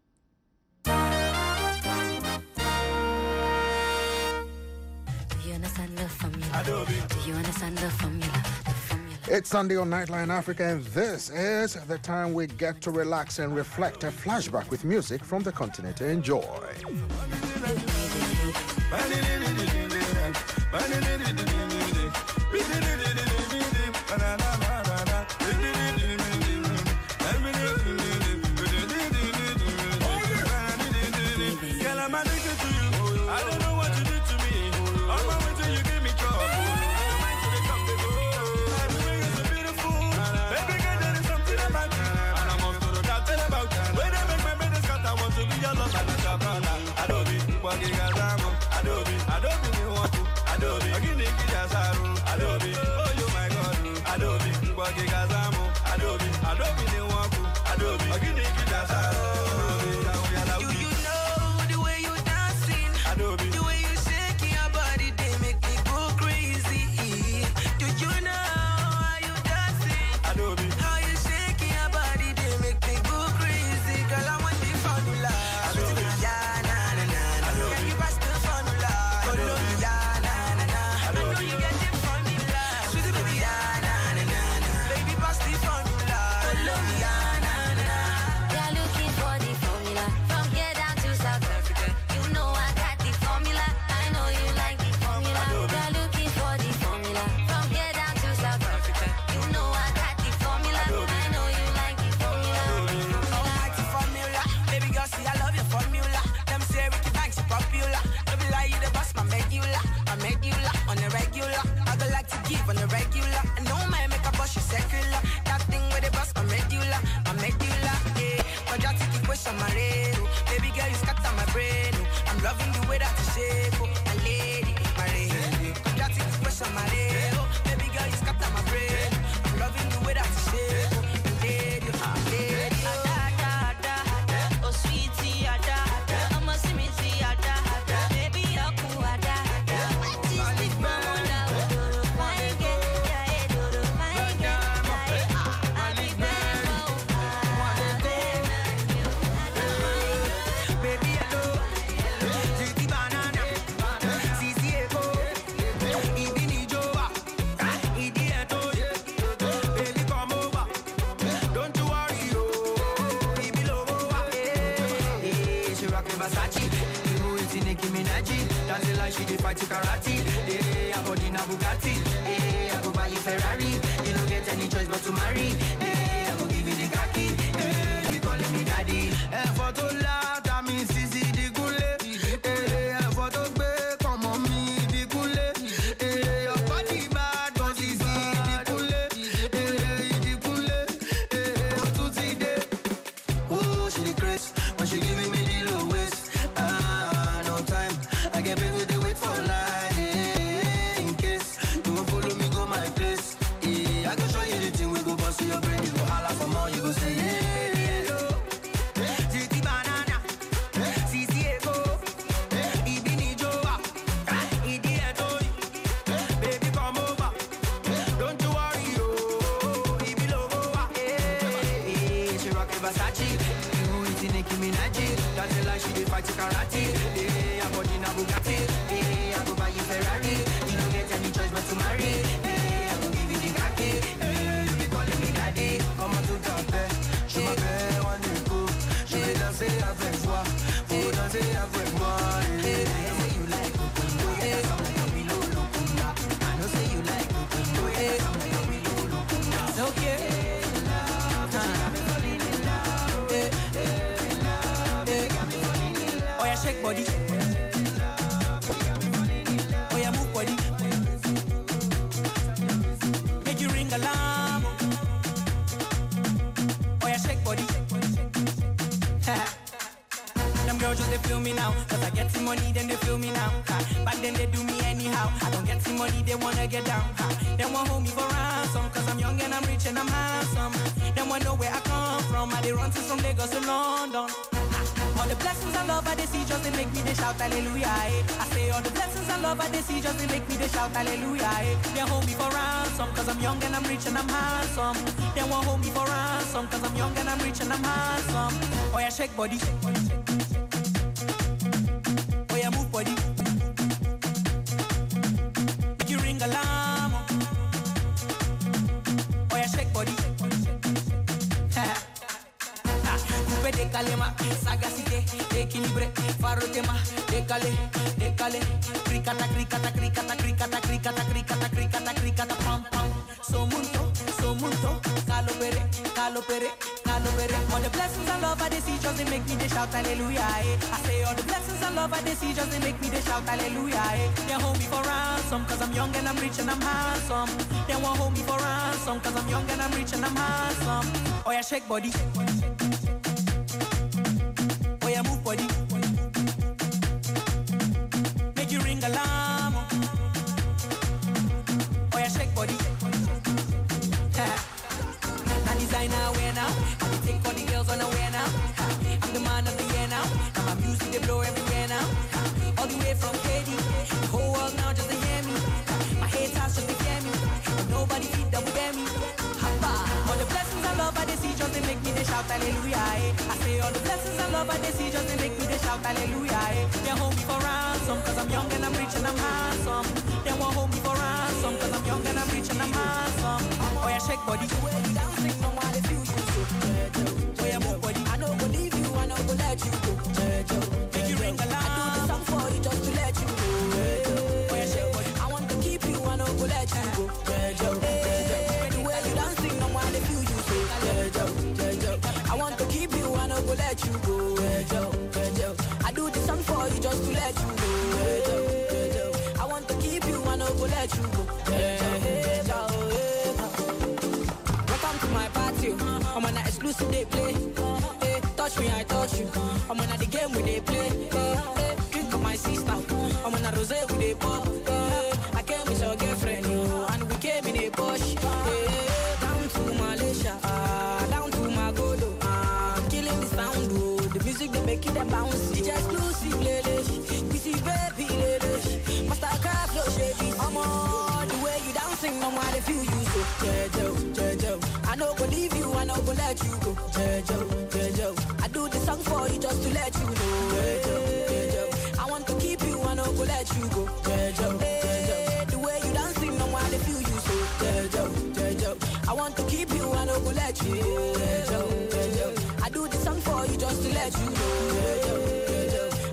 Do you understand the formula? Do you understand the formula? The formula. It's Sunday on Nightline Africa, and this is the time we get to relax and reflect. A flashback with music from the continent to enjoy. Oh, sweetie, ada, ada, I'ma see me see ada. Versace. You is in Nicki Minaj. Dancing like she did fight to karate. Yeah, I body na Bugatti. Yeah, I go buy you Ferrari. You don't get any choice but to marry. Yeah, I go give you the khaki. Yeah, you calling me daddy. Eh, photo la, that means Sisi di Gule. Eh, photo be, come on me di Gule. Eh, your body bad, but Sisi di Gule. Eh, di Gule. Eh, what to see there? Oh, she the grace, when she giving me the lowest. Ah, no time, I get paid with the wait for life. Eh, in case you won't follow me, go my place. Eh, I can show you the thing we go bust your brain. You go holla for more, you go say yeah. Dancing like she did fight to karate. Yeah, I body na Bugatti. Yeah, I go buy you Ferrari. You don't get any choice but to marry. Yeah, I go give you the khaki. Yeah, you be calling me daddy. Come on to top, eh. Je m'appelle one day cool. Je vais danser avec toi. Faut danser avec moi. Yeah, I say you like Kukumba. Yeah, I'm like a Milo Lukumba. I know say you like Kukumba. Yeah, I'm like a Milo Lukumba. Okay. Shake body, oh yeah, move body, make you ring alarm, oh yeah, shake body. Them girls just they feel me now, cause I get some money, then they feel me now. Back then they do me anyhow. I don't get some money, they wanna get down. They want hold me for ransom, cause I'm young and I'm rich and I'm handsome. They want know where I come from. I they run since from Lagos to London. All the blessings and love I they see just they make me they shout hallelujah. Eh. I say all the blessings and love I they see just they make me they shout hallelujah. Eh. They hold me for ransom cause I'm young and I'm rich and I'm handsome. They won't hold me for ransom cause I'm young and I'm rich and I'm handsome. Oh yeah, shake body. Oh yeah, move body. Make you ring alarm. Oh yeah, shake body. Décalema, sagacité, équilibré, faro tema, décalé, décalé, cricata, cricata, cricata, cricata, cricata, cricata, cricata, cricata, pam, pam, so munto, so munto, calo pere, calo pere, calo pere. All the blessings and love I they see just they make me they shout hallelujah. Eh. I say all the blessings and love I they see just they make me they shout hallelujah. Eh. They hold me for ransom cause I'm young and I'm rich and I'm handsome. They won't hold me for ransom cause I'm young and I'm rich and I'm handsome. Oh yeah, shake body. Move body, make you ring alarm. Oh yeah, shake body. Now designer wear now, I take all the girls on the wear now. I'm the man of the year now. Now my music they blow everywhere now. All the way from K D, the whole world now just to hear me. My haters just to hear me, and nobody feed that with me. All the blessings and love I they see just they make me they shout hallelujah. Eh. I say all the blessings and love I they see just they make me they shout hallelujah. Eh. They hold me for ransom cause I'm young and I'm rich and I'm handsome. They won't hold me for ransom cause I'm young and I'm rich and I'm handsome. Oh yeah, shake body. Oh yeah, move body. I know go leave you, I know go let you go. Make you ring alarm. I do the song for you just to let you go. Oh yeah, shake body. I want to keep you, I know go let you go. I want to keep you, I know go let you go. I do the song for you just to let you go. I want to keep you, I know go let you go. Welcome to my party. I'm on an exclusive they play. Hey, touch me, I touch you. I'm on the game where they play. Hey, drink of my sister. I'm on a rosé with they pop. Hey, I came with your girlfriend, yo, and we came in a Porsche. Hey, down to Malaysia. Music they make it a bounce. It's exclusive, ladies. We see baby, ladies. Mastercard, flow shady. I'm on the way you dancing. No matter if you use it. Jejo, Jejo. I know go leave you. I know go let you go. Jejo, Jejo. I do the song for you just to let you know. Jejo, Jejo. I want to keep you. I know go let you go. Jejo, Jejo. The way you dancing. No matter if you use it. Jejo, Jejo. I want to keep you. I know go let you go. Jejo, Jejo. I do the song for you just to let you know.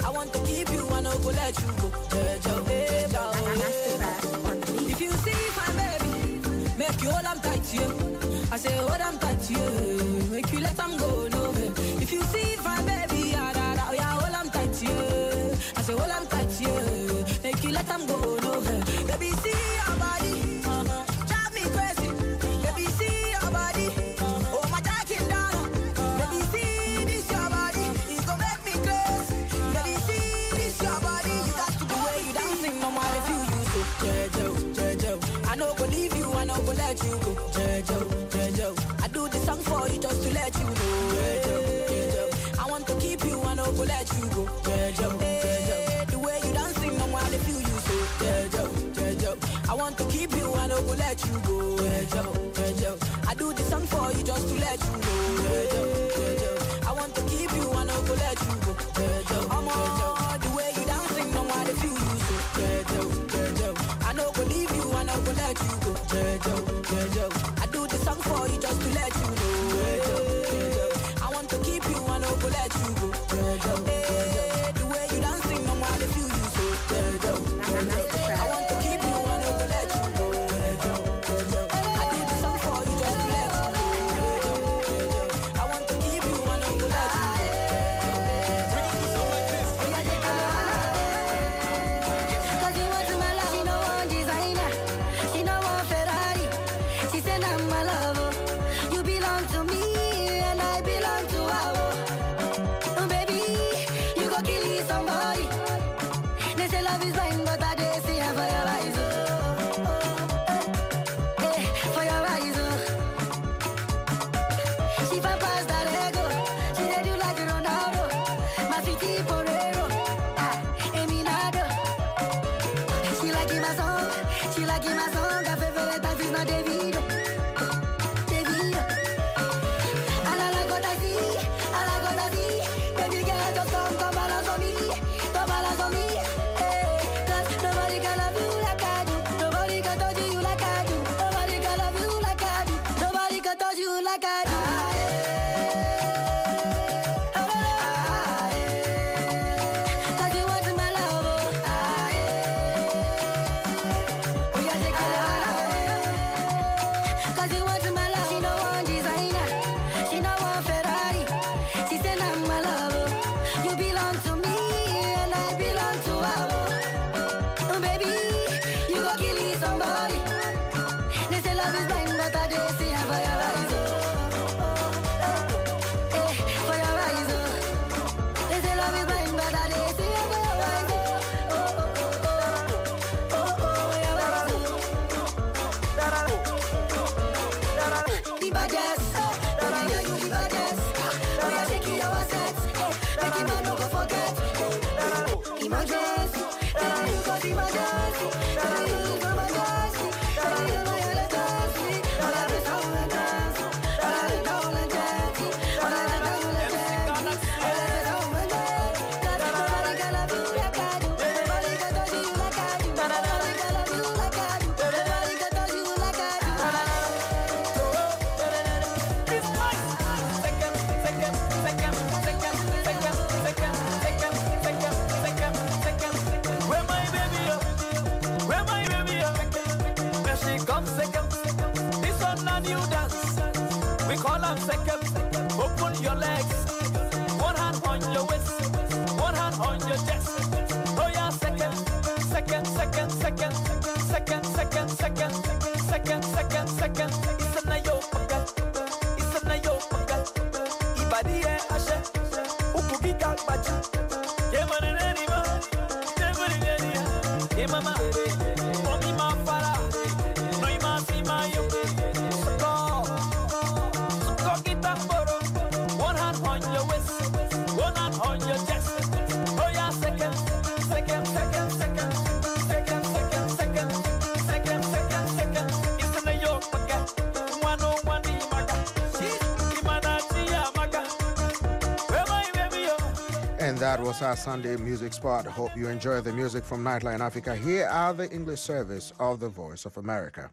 no go let you go. Jejo, eh, bow, eh. If you see my baby, make you hold am tight here. I say hold am tight here. Make you let am go, no. If you see my baby, ah, da, da, yeah, hold am tight here. I say hold am tight here. Make you let am go, no. Baby, see your body, uh-huh. Drive me crazy. Baby, see your body, oh my jacking down. Baby, see this your body, it's gonna make me crazy. Baby, see this your body, you got to the way you dancing, no matter if you use it. Jejo, Jejo, I no go leave you, I no go let you go. Jejo, Jejo, I do the song for you just to let you know. Jejo, Jejo, I want to keep you, I no go let you go. Jejo, Jejo, the way you dancing, no matter if you use it. Jejo, Jejo, I want to keep you, I no go let you go. Jejo, Jejo, I do the song for you just to let you know. Jejo, Jejo, I want to keep you, I no go let you go. Jejo, Jejo, the way you dancing, no matter if you use it. Jejo, Jejo, I no go leave you, I no go let you go. Jejo, Jejo, I do the song for you just to let you know. Jejo, Jejo, I want to keep you, I no go let you go. Jejo, Jejo, the way you dancing, no matter if you use it. Jejo, Jejo, I want to keep you, I no go let you go. Jejo, Jejo, I do the song for you just to let you know. Jejo, Jejo, I want to keep you, I no go let you go. Cause you want to my life, she no want designer, she no want Ferrari. She said I'm my lover, you belong to me and I belong to her. Oh baby, you go kill somebody. They say love is blind, but I did see her for your eyes. Oh, oh, eh, for your eyes. Oh. She fell past that ego, she said you like Ronaldo, my city Porero, ah, Eminado. She like my song, she like my song. Her favorite dance is not Davido, Davido. And I like what I see, I like what I see. Baby girl, just come, come balance on me, come balance on me. Hey, 'cause nobody can love you like I do, nobody can touch you like I do, nobody can love you like I do, nobody can touch you like I do. Cause you want my love, oh. Oh, yeah, take it out. Cause you want my love. She no want designer, she no want Ferrari. She said I'm my lover, you belong to me and I belong to her. Oh baby, you go kill somebody. They say love is blind, but I just see her for your eyes. Oh, eh, for your eyes. Oh. They say love is blind, but I just see her for your eyes. Oh, oh, oh, oh, oh, oh, your eyes. The baddest, oh my God, you the baddest. We are taking our sets, make him no go forget. Emergency, cause emergency, emergency, Where my baby, oh? Where my baby, oh? Where she comes second. This one a new dance. We call her second. Open your legs. One hand on your waist. One hand on your chest. Oh yeah, second. Second, second, second. Second, second, second. Second, second, second. It's a nayo panga. It's a nayo panga. Ibadi e ashe. Ukubika bachi. Yemane neniba. Yemane neniba. Yemama. Omi ma fara. No ima si mayo. Soko. Soko kitamboro. One hand on your waist. One hand on your chest. Oh yeah, second. Second, second, second. Second, second, second. Second, second, second. It's a nayo panga. One on one imaga. Imana tia maga. Where my baby, oh? And that was our Sunday music spot. Hope you enjoy the music from Nightline Africa. Here are the English service of the Voice of America.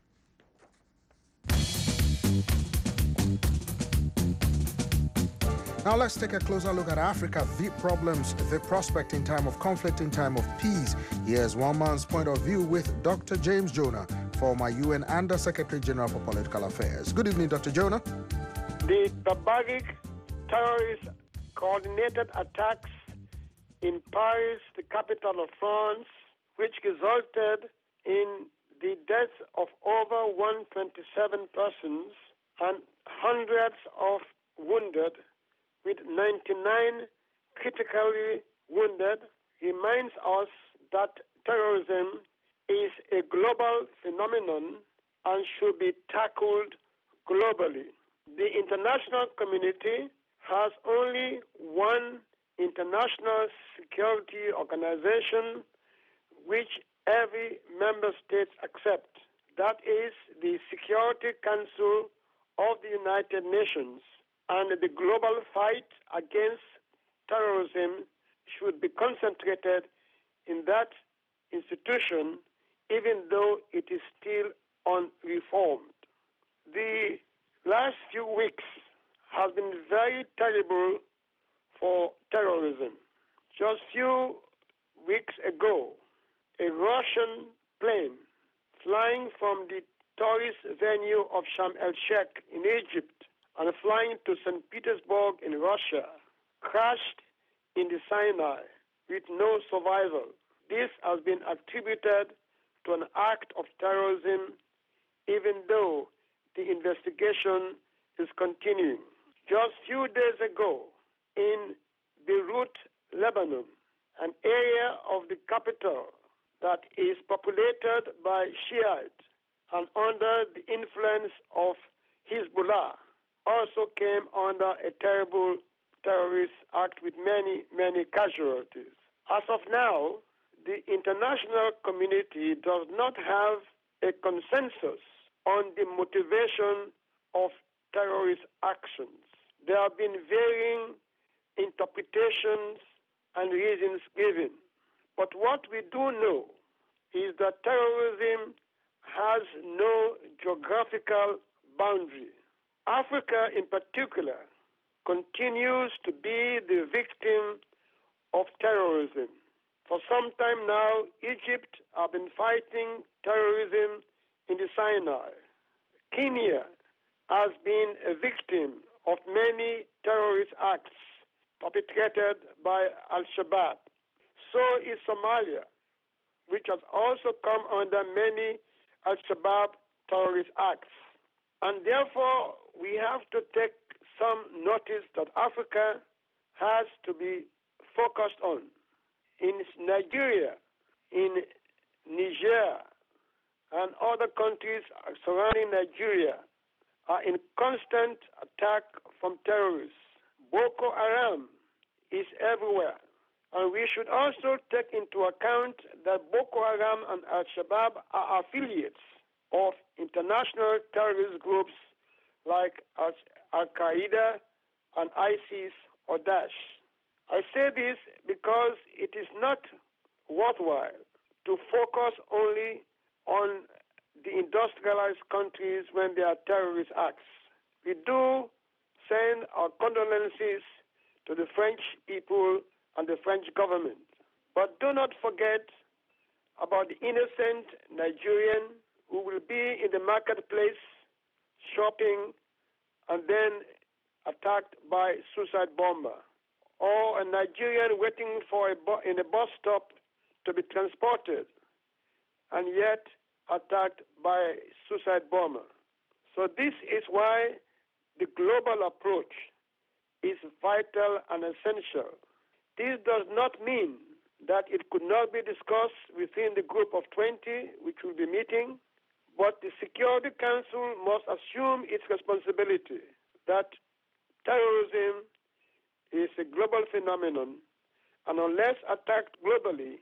Now let's take a closer look at Africa, the problems, the prospect in time of conflict, in time of peace. Here's one man's point of view with Doctor James Jonah, former U N Under Secretary General for Political Affairs. Good evening, Doctor Jonah. The barbaric terrorist coordinated attacks in Paris, the capital of France, which resulted in the deaths of over one hundred twenty-seven persons and hundreds of wounded, with ninety-nine critically wounded, reminds us that terrorism is a global phenomenon and should be tackled globally. The international community has only one international security organization which every member state accepts. That is the Security Council of the United Nations. And the global fight against terrorism should be concentrated in that institution, even though it is still unreformed. The last few weeks have been very terrible for terrorism. Just few weeks ago, a Russian plane flying from the tourist venue of Sharm el-Sheikh in Egypt and flying to Saint Petersburg in Russia crashed in the Sinai with no survivor. This has been attributed to an act of terrorism, even though the investigation is continuing. Just few days ago, in Beirut, Lebanon, an area of the capital that is populated by Shiites and under the influence of Hezbollah, also came under a terrible terrorist act with many, many casualties. As of now, the international community does not have a consensus on the motivation of terrorist actions. There have been varying interpretations and reasons given. But what we do know is that terrorism has no geographical boundary. Africa, in particular, continues to be the victim of terrorism. For some time now, Egypt has been fighting terrorism in the Sinai. Kenya has been a victim of many terrorist acts perpetrated by Al-Shabaab. So is Somalia, which has also come under many Al-Shabaab terrorist acts. And therefore, we have to take some notice that Africa has to be focused on. In Nigeria, in Niger, and other countries surrounding Nigeria are in constant attack from terrorists. Boko Haram is everywhere. And we should also take into account that Boko Haram and Al-Shabaab are affiliates of international terrorist groups like Al-Qaeda and ISIS or Daesh. I say this because it is not worthwhile to focus only on the industrialized countries when there are terrorist acts. We do send our condolences to the French people and the French government. But do not forget about the innocent Nigerian who will be in the marketplace shopping and then attacked by suicide bomber, or a Nigerian waiting for a bu- in a bus stop to be transported and yet attacked by suicide bomber. So this is why the global approach is vital and essential. This does not mean that it could not be discussed within the group of twenty, which will be meeting, but the Security Council must assume its responsibility that terrorism is a global phenomenon, and unless attacked globally,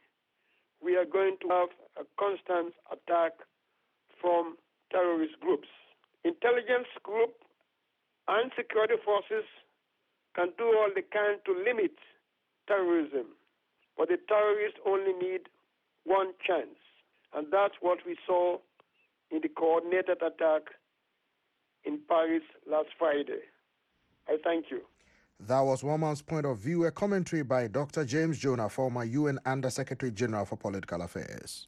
we are going to have a constant attack from terrorist groups. Intelligence group and security forces can do all they can to limit terrorism, but the terrorists only need one chance, and that's what we saw in the coordinated attack in Paris last Friday. I thank you. That was One Man's Point of View, a commentary by Doctor James Jonah, former U N Under-Secretary General for Political Affairs.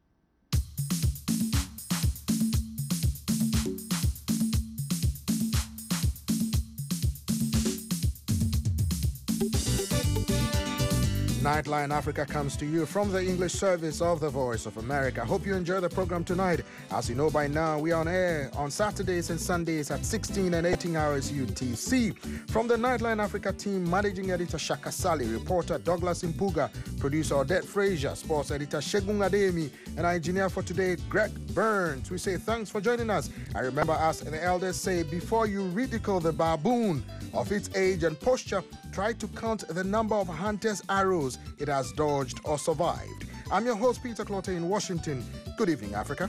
Nightline Africa comes to you from the English service of the Voice of America. Hope you enjoy the program tonight. As you know by now, we are on air on Saturdays and Sundays at sixteen and eighteen hours U T C. From the Nightline Africa team, Managing Editor Shaka Sali, reporter Douglas Impuga, producer Odette Frazier, sports editor Shegun Ademi, and our engineer for today, Greg Burns. We say thanks for joining us. I remember as the elders say, before you ridicule the baboon of its age and posture, try to count the number of hunters' arrows it has dodged or survived. I'm your host, Peter Clotte in Washington. Good evening, Africa.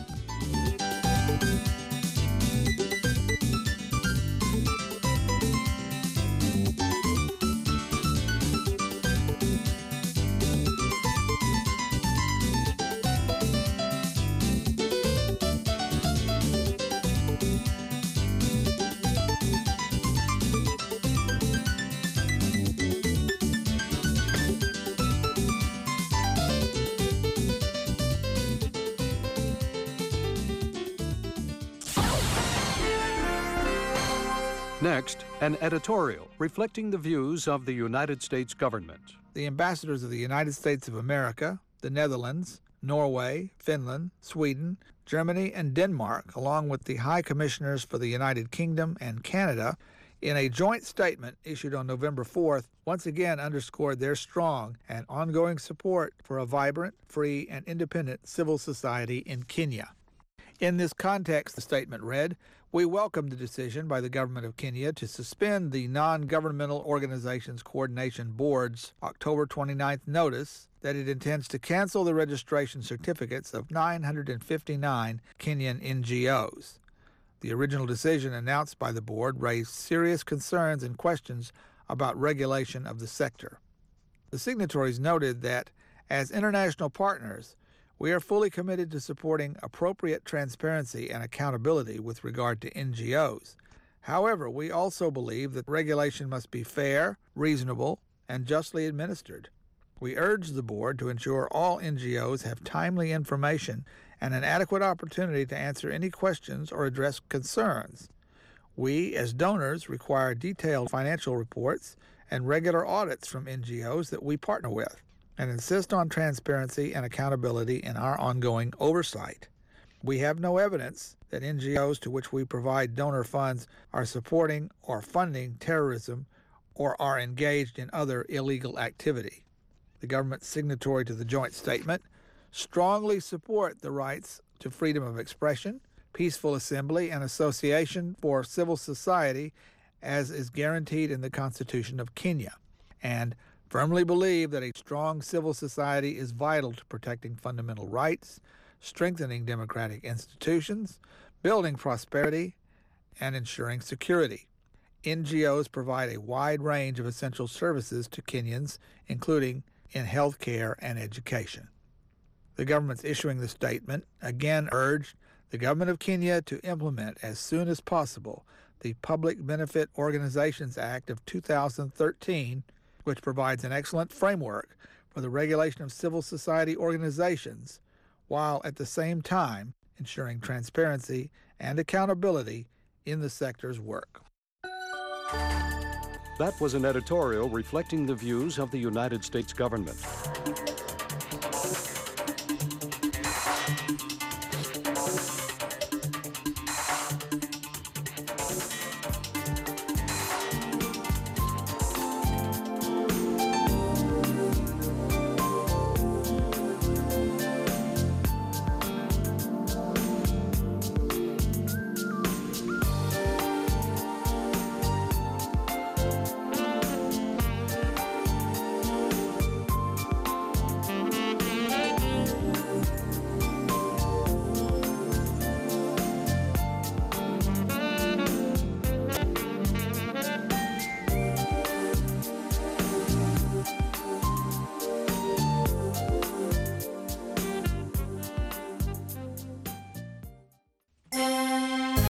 Next, an editorial reflecting the views of the United States government. The ambassadors of the United States of America, the Netherlands, Norway, Finland, Sweden, Germany, and Denmark, along with the High Commissioners for the United Kingdom and Canada, in a joint statement issued on November fourth, once again underscored their strong and ongoing support for a vibrant, free, and independent civil society in Kenya. In this context, the statement read, "We welcome the decision by the government of Kenya to suspend the Non-Governmental Organizations Coordination Board's October twenty-ninth notice that it intends to cancel the registration certificates of nine hundred fifty-nine Kenyan N G Os. The original decision announced by the board raised serious concerns and questions about regulation of the sector. The signatories noted that, as international partners, we are fully committed to supporting appropriate transparency and accountability with regard to N G Os. However, we also believe that regulation must be fair, reasonable, and justly administered. We urge the board to ensure all N G Os have timely information and an adequate opportunity to answer any questions or address concerns. We, as donors, require detailed financial reports and regular audits from N G Os that we partner with, and insist on transparency and accountability in our ongoing oversight. We have no evidence that N G Os to which we provide donor funds are supporting or funding terrorism or are engaged in other illegal activity. The government signatory to the joint statement strongly support the rights to freedom of expression, peaceful assembly, and association for civil society as is guaranteed in the Constitution of Kenya, and firmly believe that a strong civil society is vital to protecting fundamental rights, strengthening democratic institutions, building prosperity, and ensuring security. N G Os provide a wide range of essential services to Kenyans, including in health care and education. The government's issuing the statement again urged the government of Kenya to implement as soon as possible the Public Benefit Organizations Act of two thousand thirteen, which provides an excellent framework for the regulation of civil society organizations, while at the same time ensuring transparency and accountability in the sector's work. That was an editorial reflecting the views of the United States government.